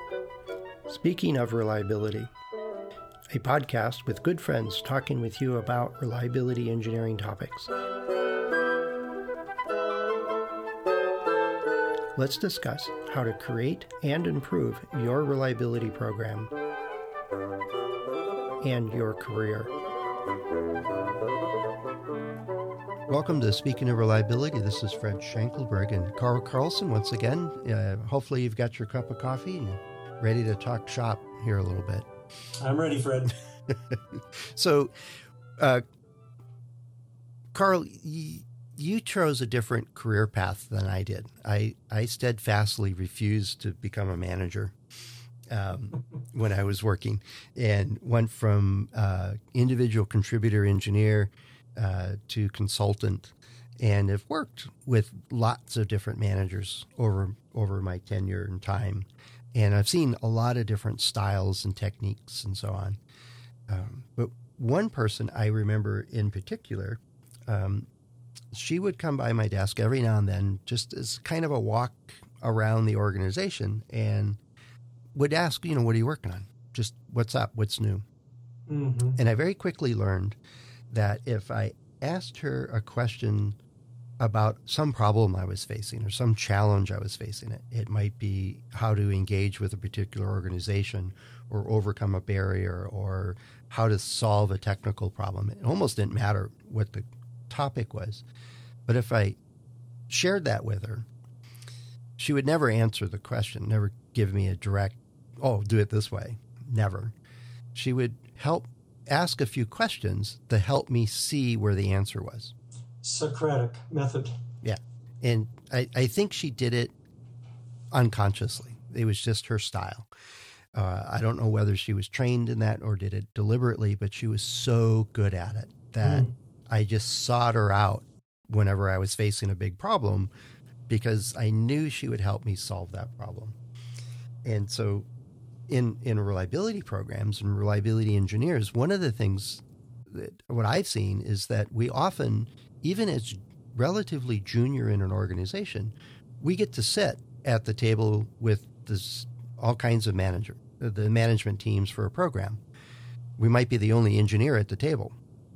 Speaking of reliability, a podcast with good friends talking with you about reliability engineering topics. Let's discuss how to create and improve your reliability program and your career. Welcome to Speaking of Reliability. This is Fred Schenkelberg and Carl Carlson once again. Hopefully you've got your cup of coffee and ready to talk shop here a little bit. I'm ready, Fred. So, Carl, you chose a different career path than I did. I steadfastly refused to become a manager when I was working, and went from individual contributor engineer to consultant, and have worked with lots of different managers over my tenure and time. And I've seen a lot of different styles and techniques and so on. But one person I remember in particular, she would come by my desk every now and then, just as kind of a walk around the organization, and would ask, what are you working on? Just what's up? What's new? Mm-hmm. And I very quickly learned that if I asked her a question about some problem I was facing or some challenge I was facing, it might be how to engage with a particular organization or overcome a barrier or how to solve a technical problem. It almost didn't matter what the topic was. But if I shared that with her, she would never answer the question, never give me a direct, do it this way. Never. She would ask a few questions to help me see where the answer was. Socratic method. Yeah. And I think she did it unconsciously. It was just her style. I don't know whether she was trained in that or did it deliberately, but she was so good at it that I just sought her out whenever I was facing a big problem because I knew she would help me solve that problem. And so in reliability programs and reliability engineers, one of the things what I've seen is that we often, even as relatively junior in an organization, we get to sit at the table with all kinds of the management teams for a program. We might be the only engineer at the table.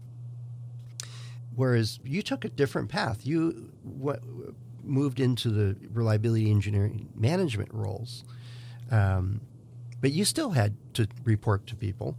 Whereas you took a different path. You moved into the reliability engineering management roles, but you still had to report to people.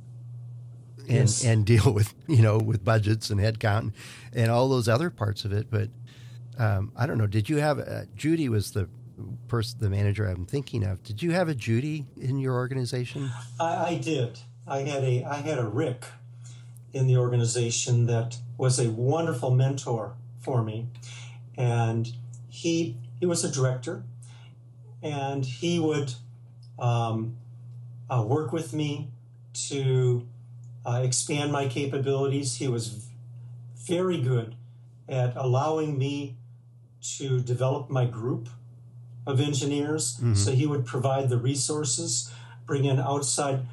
And deal with, with budgets and headcount and all those other parts of it. But I don't know, did you have, Judy was the manager I'm thinking of. Did you have a Judy in your organization? I did. I had a Rick in the organization that was a wonderful mentor for me. And he was a director, and he would work with me to expand my capabilities. He was very good at allowing me to develop my group of engineers. Mm-hmm. So he would provide the resources, bring in outside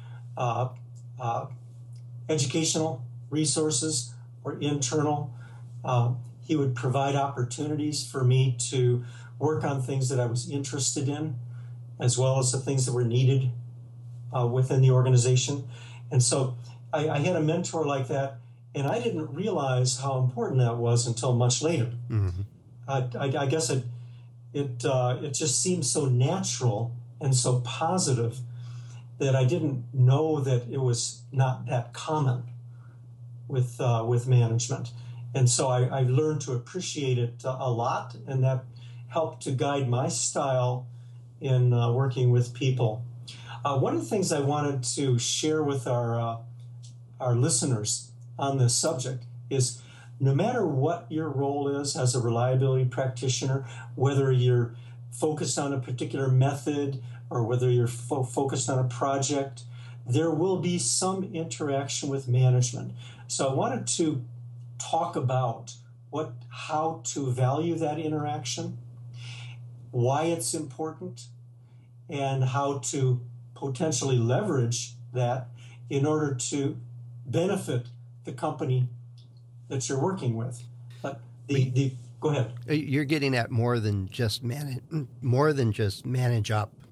educational resources or internal. He would provide opportunities for me to work on things that I was interested in, as well as the things that were needed within the organization. And so I had a mentor like that, and I didn't realize how important that was until much later. Mm-hmm. I guess it just seemed so natural and so positive that I didn't know that it was not that common with management. And so I learned to appreciate it a lot, and that helped to guide my style in working with people. One of the things I wanted to share with our listeners on this subject is no matter what your role is as a reliability practitioner, whether you're focused on a particular method or whether you're focused on a project, there will be some interaction with management. So I wanted to talk about how to value that interaction, why it's important, and how to potentially leverage that in order to benefit the company that you're working with. But go ahead. You're getting at more than just manage up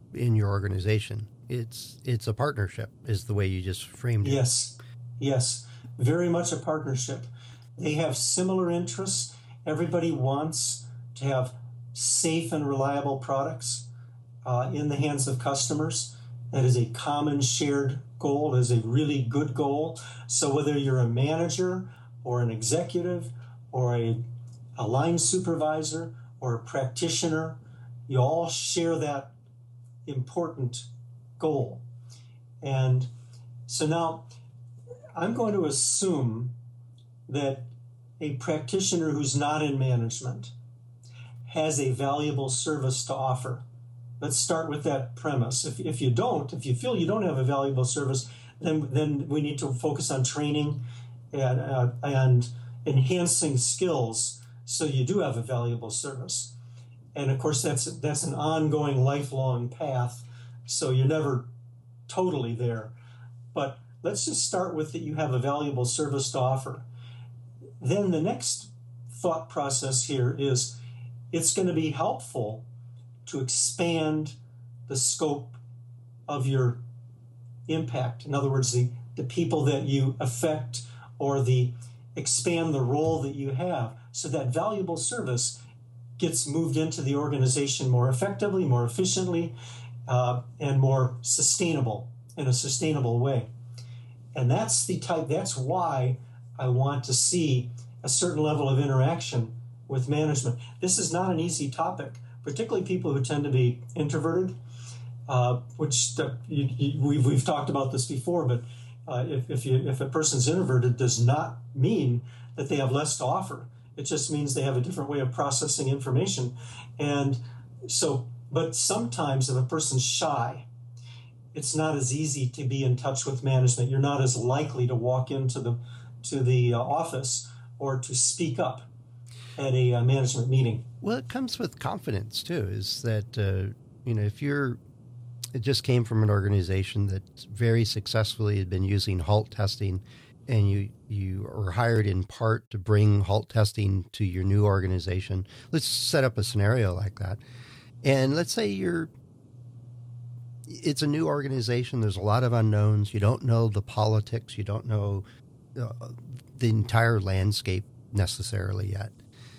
in your organization. It's a partnership, is the way you just framed it. Yes, very much a partnership. They have similar interests. Everybody wants to have safe and reliable products in the hands of customers. That is a common shared goal. It is a really good goal. So whether you're a manager or an executive or a line supervisor or a practitioner, you all share that important goal. And so now I'm going to assume that a practitioner who's not in management has a valuable service to offer. Let's start with that premise. If you feel you don't have a valuable service, then we need to focus on training and enhancing skills so you do have a valuable service. And of course, that's an ongoing, lifelong path, so you're never totally there. But let's just start with that you have a valuable service to offer. Then the next thought process here is it's going to be helpful to expand the scope of your impact. In other words, the people that you affect, or expand the role that you have, so that valuable service gets moved into the organization more effectively, more efficiently, and more sustainable, in a sustainable way. And that's why I want to see a certain level of interaction with management. This is not an easy topic, particularly people who tend to be introverted, we've talked about this before, but if a person's introverted, does not mean that they have less to offer. It just means they have a different way of processing information. And so, but sometimes if a person's shy, it's not as easy to be in touch with management. You're not as likely to walk into the office or to speak up at a management meeting. Well, it comes with confidence too. Is that if it just came from an organization that very successfully had been using HALT testing, and you are hired in part to bring HALT testing to your new organization. Let's set up a scenario like that, and let's say it's a new organization. There's a lot of unknowns. You don't know the politics. You don't know the entire landscape necessarily yet.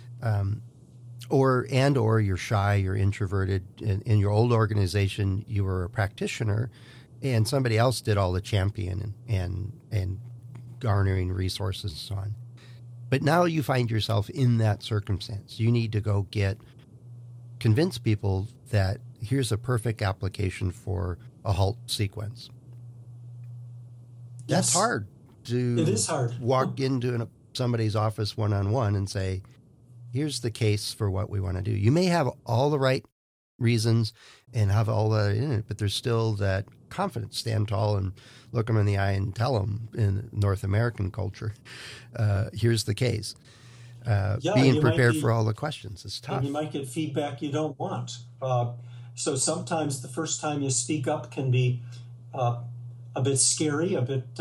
Or you're shy, you're introverted. In your old organization, you were a practitioner, and somebody else did all the championing and garnering resources and so on. But now you find yourself in that circumstance. You need to go convince people that here's a perfect application for a HALT sequence. That's hard. It is hard. Walk into somebody's office one-on-one and say, here's the case for what we want to do. You may have all the right reasons and have all that in it, but there's still that confidence. Stand tall and look them in the eye and tell them in North American culture, here's the case. Being prepared for all the questions is tough. And you might get feedback you don't want. So sometimes the first time you speak up can be a bit scary, a bit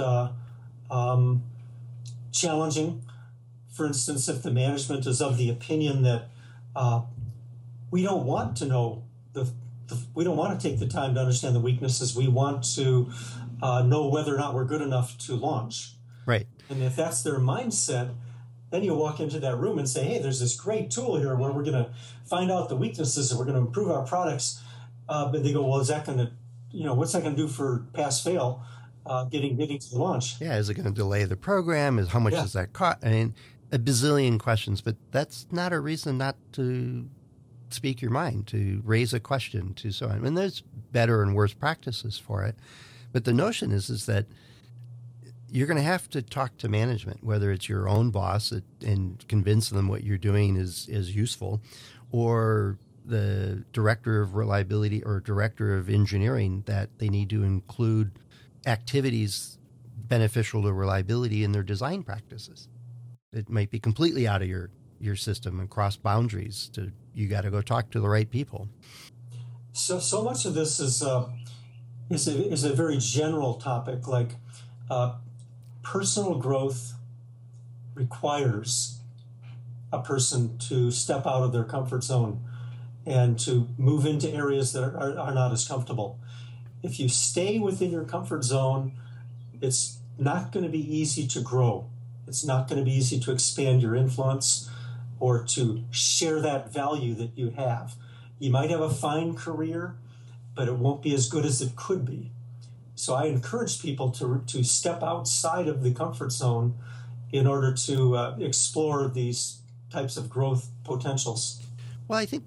challenging. For instance, if the management is of the opinion that we don't want to know we don't want to take the time to understand the weaknesses. We want to know whether or not we're good enough to launch. Right. And if that's their mindset, then you walk into that room and say, hey, there's this great tool here where we're going to find out the weaknesses and we're going to improve our products. But they go, well, is that going to, what's that going to do for pass-fail getting to the launch? Yeah, is it going to delay the program? How much does that cost? I mean, a bazillion questions, but that's not a reason not to speak your mind, to raise a question, to so on. I mean, there's better and worse practices for it. But the notion is that you're going to have to talk to management, whether it's your own boss and convince them what you're doing is useful, or the director of reliability or director of engineering, that they need to include activities beneficial to reliability in their design practices. It might be completely out of your system and cross boundaries. You got to go talk to the right people. So much of this is a very general topic, like personal growth requires a person to step out of their comfort zone and to move into areas that are not as comfortable. If you stay within your comfort zone, it's not going to be easy to grow. It's not going to be easy to expand your influence or to share that value that you have. You might have a fine career, but it won't be as good as it could be. So I encourage people to step outside of the comfort zone in order to explore these types of growth potentials. Well, I think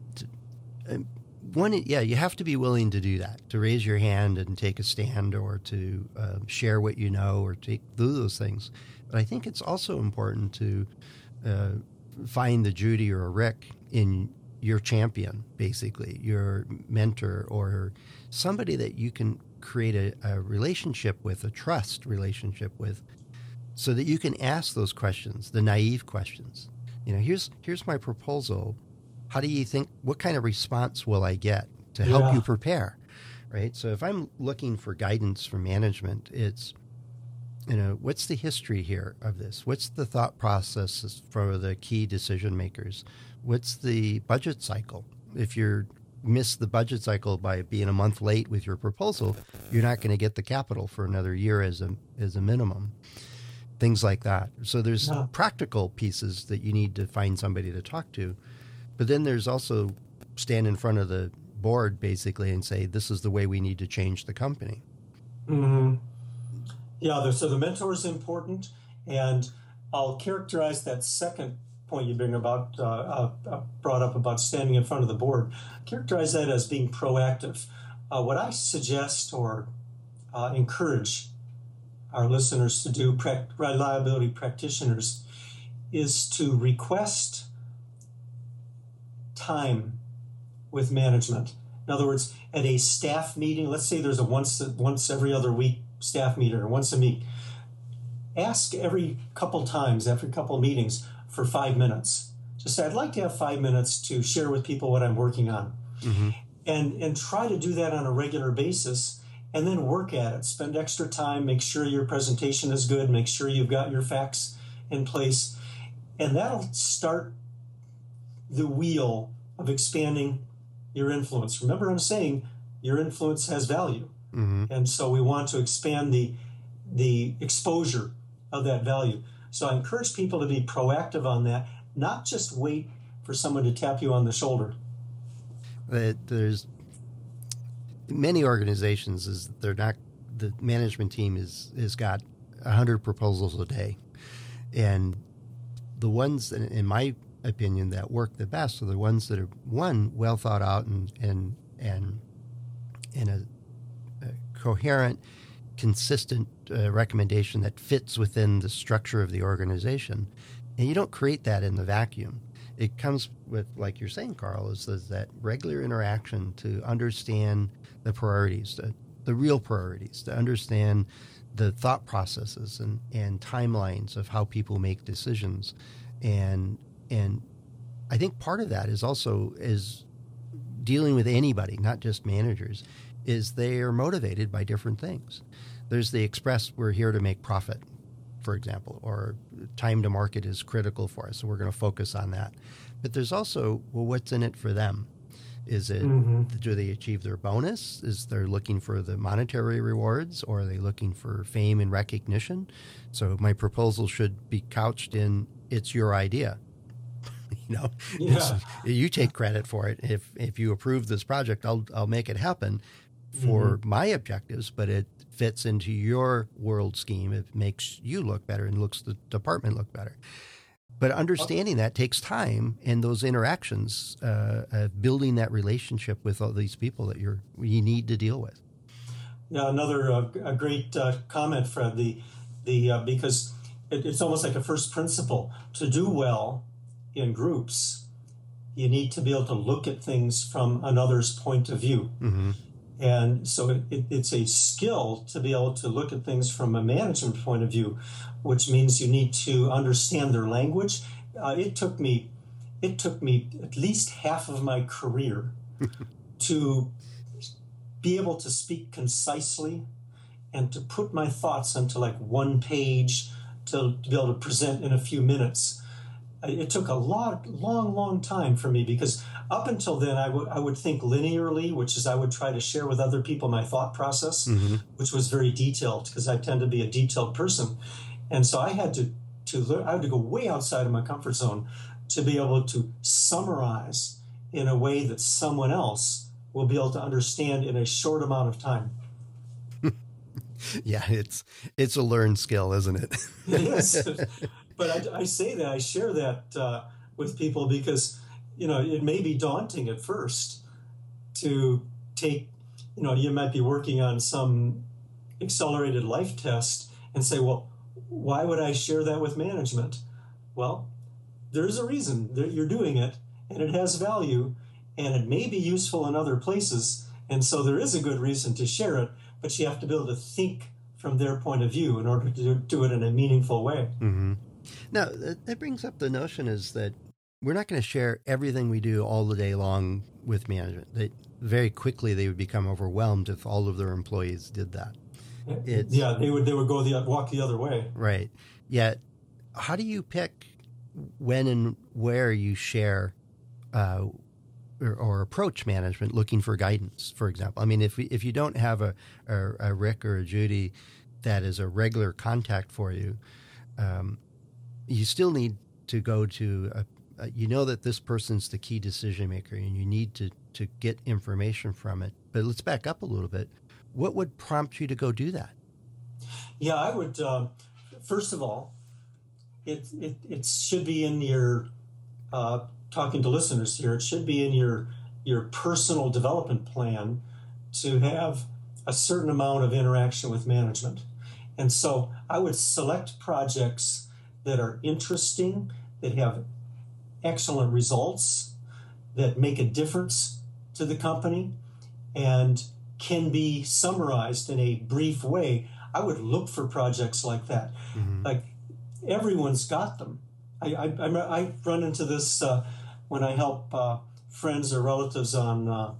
you have to be willing to do that, to raise your hand and take a stand, or to share what you know, or do those things. But I think it's also important to find the Judy or a Rick in your champion, basically, your mentor, or somebody that you can create a relationship with, a trust relationship with, so that you can ask those questions, the naive questions. Here's my proposal. How do you think, what kind of response will I get to help you prepare, right? So if I'm looking for guidance from management, it's, what's the history here of this? What's the thought process for the key decision makers? What's the budget cycle? If you miss the budget cycle by being a month late with your proposal, you're not going to get the capital for another year as a minimum. Things like that. So there's practical pieces that you need to find somebody to talk to. But then there's also stand in front of the board, basically, and say, this is the way we need to change the company. Mm-hmm. Yeah, so the mentor is important. And I'll characterize that second point you brought up about standing in front of the board, characterize that as being proactive. What I suggest or encourage our listeners to do, reliability practitioners, is to request time with management. In other words, at a staff meeting, let's say there's a once every other week staff meeting or once a week, ask every couple meetings for 5 minutes. Just say, I'd like to have 5 minutes to share with people what I'm working on. Mm-hmm. And try to do that on a regular basis, and then work at it. Spend extra time, make sure your presentation is good, make sure you've got your facts in place, and that'll start the wheel of expanding your influence. Remember, I'm saying your influence has value. Mm-hmm. And so we want to expand the exposure of that value. So I encourage people to be proactive on that, not just wait for someone to tap you on the shoulder. There's many organizations the management team has got 100 proposals a day. And the ones, in my opinion, that work the best are the ones that are, one, well thought out and in a coherent, consistent recommendation that fits within the structure of the organization. And you don't create that in the vacuum. It comes with, like you're saying, Carl, is that regular interaction to understand the priorities, the real priorities, to understand the thought processes and timelines of how people make decisions. And I think part of that is also dealing with anybody, not just managers, is they are motivated by different things. There's the express, we're here to make profit, for example, or time to market is critical for us, so we're going to focus on that. But there's also, well, what's in it for them? Is it, do they achieve their bonus? Is they're looking for the monetary rewards, or are they looking for fame and recognition? So my proposal should be couched in, it's your idea. You take credit for it. If you approve this project, I'll make it happen for my objectives, but it fits into your world scheme. It makes you look better and looks the department look better. But understanding that takes time, and those interactions, building that relationship with all these people that you need to deal with. Yeah, another a great comment, Fred. Because it's almost like a first principle. To do well in groups, you need to be able to look at things from another's point of view. Mm-hmm. And so it's a skill to be able to look at things from a management point of view, which means you need to understand their language. It took me at least half of my career to be able to speak concisely and to put my thoughts onto like one page to be able to present in a few minutes. it took a long time for me, because up until then I would think linearly, which is I would try to share with other people my thought process, which was very detailed because I tend to be a detailed person. And so I had to learn, I had to go way outside of my comfort zone to be able to summarize in a way that someone else will be able to understand in a short amount of time. Yeah, it's a learned skill, isn't it? It is. But I say that, I share that with people because, it may be daunting at first to take, you might be working on some accelerated life test and say, well, why would I share that with management? Well, there's a reason that you're doing it, and it has value, and it may be useful in other places. And so there is a good reason to share it, but you have to be able to think from their point of view in order to do it in a meaningful way. Mm-hmm. Now, that brings up the notion is that we're not going to share everything we do all the day long with management. Very quickly they would become overwhelmed if all of their employees did that. They would walk the other way. Right. Yet, how do you pick when and where you share or approach management looking for guidance, for example? I mean, if you don't have a Rick or a Judy that is a regular contact for you, you still need to go to that this person's the key decision maker, and you need to get information from it. But let's back up a little bit. What would prompt you to go do that? Yeah, I would. First of all, it should be in your talking to listeners here. It should be in your personal development plan to have a certain amount of interaction with management. And so I would select projects that are interesting, that have excellent results, that make a difference to the company, and can be summarized in a brief way. I would look for projects like that. Mm-hmm. Like, everyone's got them. I run into this when I help friends or relatives on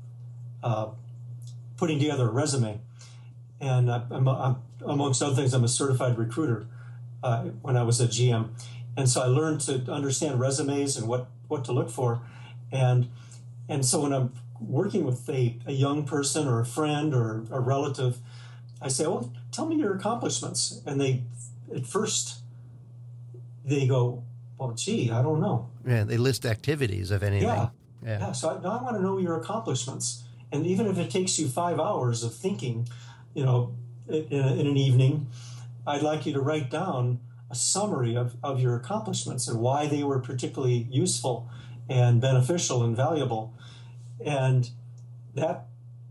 putting together a resume. And I'm, amongst other things, I'm a certified recruiter when I was at GM. And so I learned to understand resumes and what to look for. And so when I'm working with a young person or a friend or a relative, I say, well, tell me your accomplishments. And at first they go, well, gee, I don't know. Yeah, they list activities, if anything. Yeah. So I want to know your accomplishments. And even if it takes you 5 hours of thinking, in an evening, I'd like you to write down a summary of your accomplishments and why they were particularly useful and beneficial and valuable. And that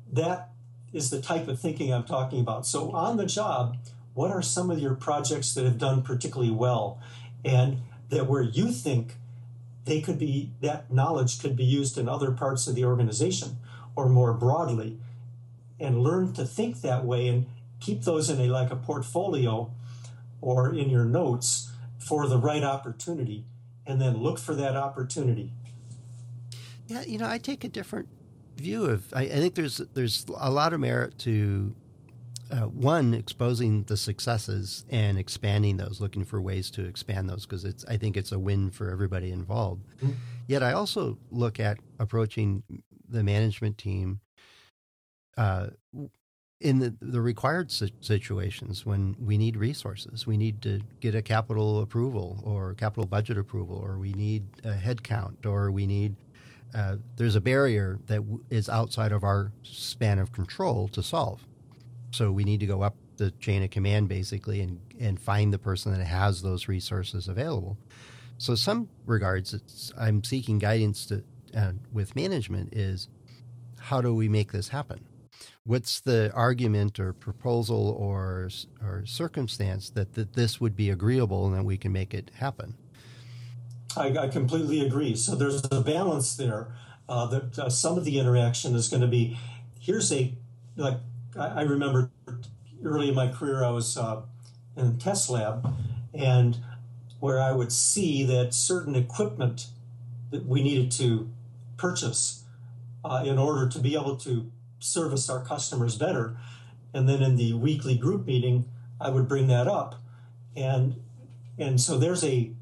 is the type of thinking I'm talking about. So on the job, what are some of your projects that have done particularly well, and that where you think that knowledge could be used in other parts of the organization or more broadly, and learn to think that way and keep those in a portfolio or in your notes for the right opportunity, and then look for that opportunity. Yeah, I take a different view of. I think there's a lot of merit to one, exposing the successes and expanding those, looking for ways to expand those, because I think it's a win for everybody involved. Mm-hmm. Yet I also look at approaching the management team in the required situations when we need resources. We need to get a capital approval or capital budget approval, or we need a head count, or we need there's a barrier that is outside of our span of control to solve. So we need to go up the chain of command, basically, and find the person that has those resources available. So some regards, I'm seeking guidance with management is, how do we make this happen? What's the argument or proposal or circumstance that this would be agreeable and that we can make it happen? I completely agree. So there's a balance there. That some of the interaction is going to be, I remember early in my career I was in a test lab, and where I would see that certain equipment that we needed to purchase in order to be able to service our customers better. And then in the weekly group meeting, I would bring that up. And so there's a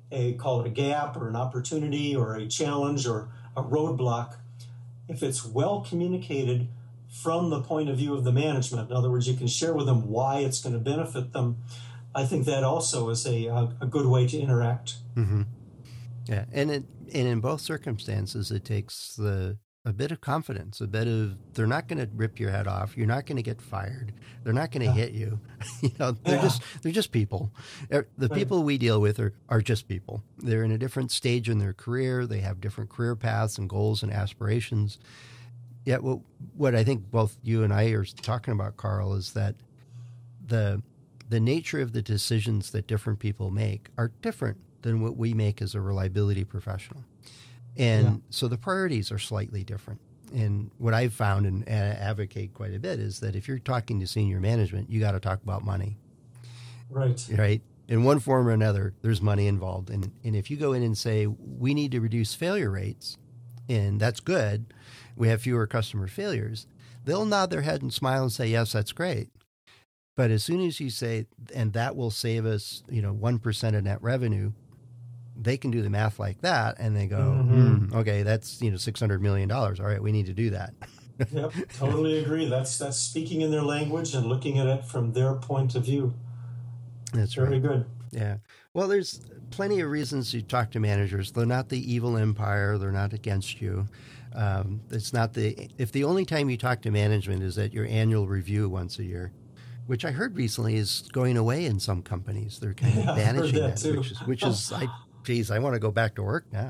call it a gap or an opportunity or a challenge or a roadblock, if it's well communicated from the point of view of the management, in other words, you can share with them why it's going to benefit them, I think that also is a good way to interact. Mm-hmm. Yeah, and in both circumstances, it takes a bit of confidence, a bit of they're not going to rip your head off, you're not going to get fired, they're not going to hit you. They're just people. The people we deal with are just people. They're in a different stage in their career. They have different career paths and goals and aspirations. Yet, what I think both you and I are talking about, Carl, is that the nature of the decisions that different people make are different than what we make as a reliability professional. And so the priorities are slightly different. And what I've found and advocate quite a bit is that if you're talking to senior management, you got to talk about money. Right. In one form or another, there's money involved. And if you go in and say, we need to reduce failure rates, and that's good, we have fewer customer failures, they'll nod their head and smile and say, yes, that's great. But as soon as you say, and that will save us, 1% of net revenue, they can do the math like that, and they go, okay, that's $600 million. All right, we need to do that. Yep, totally agree. That's speaking in their language and looking at it from their point of view. That's very right. good. Yeah. Well, there's plenty of reasons to talk to managers. They're not the evil empire. They're not against you. It's not if the only time you talk to management is at your annual review once a year, which I heard recently is going away in some companies. They're kind of banishing that, which is I want to go back to work now.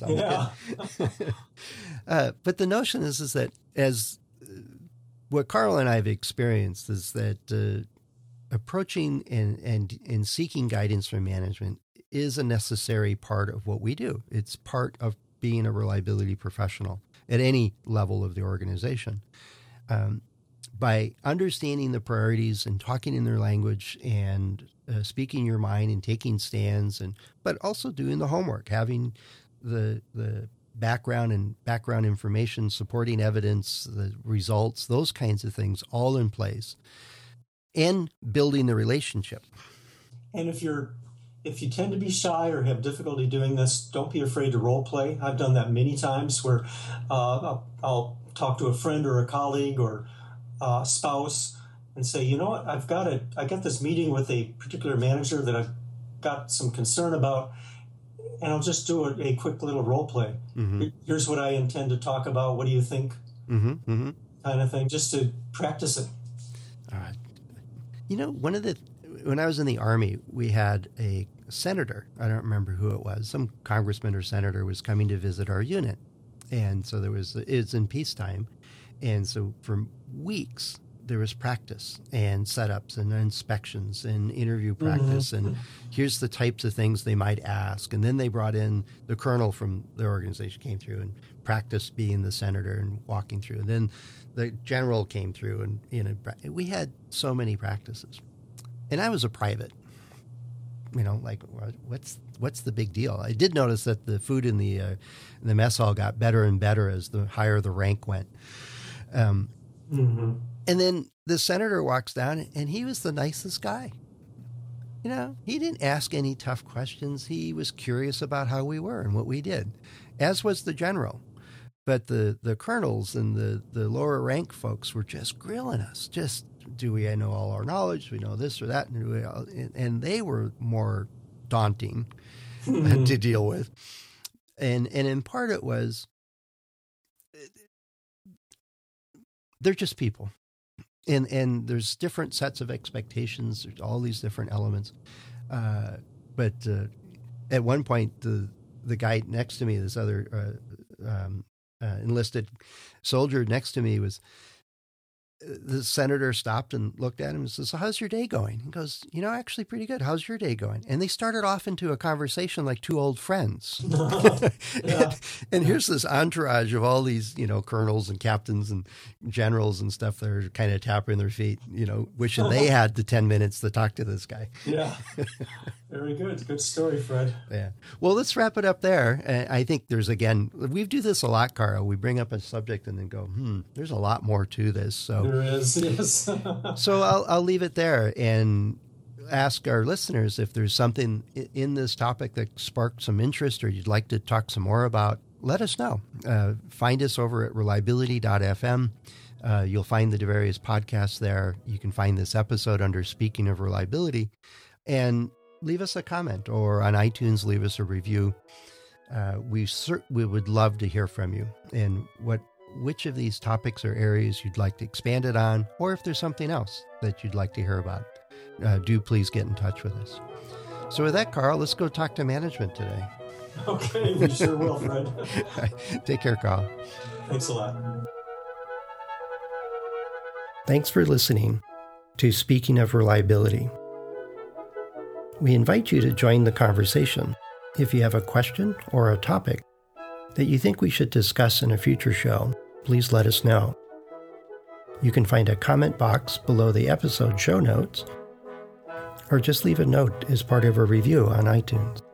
But the notion is that as what Carl and I have experienced is that approaching and seeking guidance from management is a necessary part of what we do. It's part of being a reliability professional at any level of the organization. By understanding the priorities and talking in their language and speaking your mind and taking stands, but also doing the homework, having the background information, supporting evidence, the results, those kinds of things all in place, and building the relationship. And if you tend to be shy or have difficulty doing this, don't be afraid to role play. I've done that many times where I'll talk to a friend or a colleague or spouse and say, you know what, I got this meeting with a particular manager that I've got some concern about, and I'll just do a quick little role play. Mm-hmm. Here's what I intend to talk about. What do you think? Mm-hmm. Kind of thing, just to practice it. When I was in the Army, we had a senator. I don't remember who it was. Some congressman or senator was coming to visit our unit. And so it's in peacetime. And so for weeks, there was practice and setups and inspections and interview practice. Mm-hmm. And here's the types of things they might ask. And then they brought in the colonel from the organization, came through and practiced being the senator and walking through. And then the general came through and we had so many practices. And I was a private, what's the big deal? I did notice that the food in the mess hall got better and better as the higher the rank went. And then the senator walks down, and he was the nicest guy. He didn't ask any tough questions. He was curious about how we were and what we did, as was the general. But the colonels and the lower rank folks were just grilling us. Just, do we know all our knowledge? Do we know this or that? And they were more daunting to deal with. And in part it was, they're just people. And there's different sets of expectations. There's all these different elements. But at one point, the guy next to me, this other enlisted soldier next to me, the senator stopped and looked at him and says, so how's your day going? He goes, actually pretty good. How's your day going? And they started off into a conversation like two old friends. and here's this entourage of all these, colonels and captains and generals and stuff that are kind of tapping their feet, wishing they had the 10 minutes to talk to this guy. Yeah. Very good. Good story, Fred. Yeah. Well, let's wrap it up there. I think we do this a lot, Carl. We bring up a subject and then go, there's a lot more to this. So there is, yes. So I'll leave it there. And ask our listeners if there's something in this topic that sparked some interest or you'd like to talk some more about. Let us know. Find us over at reliability.fm. You'll find the various podcasts there. You can find this episode under Speaking of Reliability, and leave us a comment, or on iTunes, leave us a review. We would love to hear from you, and which of these topics or areas you'd like to expand it on, or if there's something else that you'd like to hear about. Do please get in touch with us. So with that, Carl, let's go talk to management today. Okay, we sure will, Fred. Take care, Carl. Thanks a lot. Thanks for listening to Speaking of Reliability. We invite you to join the conversation. If you have a question or a topic that you think we should discuss in a future show, please let us know. You can find a comment box below the episode show notes, or just leave a note as part of a review on iTunes.